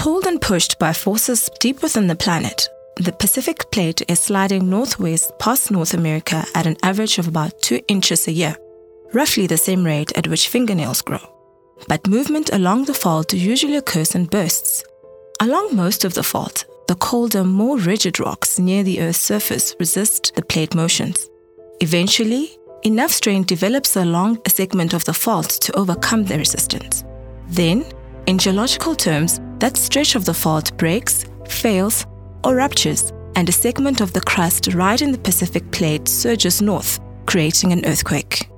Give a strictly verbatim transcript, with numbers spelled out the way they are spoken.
Pulled and pushed by forces deep within the planet, the Pacific Plate is sliding northwest past North America at an average of about two inches a year, roughly the same rate at which fingernails grow. But movement along the fault usually occurs in bursts. Along most of the fault, the colder, more rigid rocks near the Earth's surface resist the plate motions. Eventually, enough strain develops along a segment of the fault to overcome the resistance. Then, in geological terms, that stretch of the fault breaks, fails, or ruptures, and a segment of the crust right in the Pacific Plate surges north, creating an earthquake.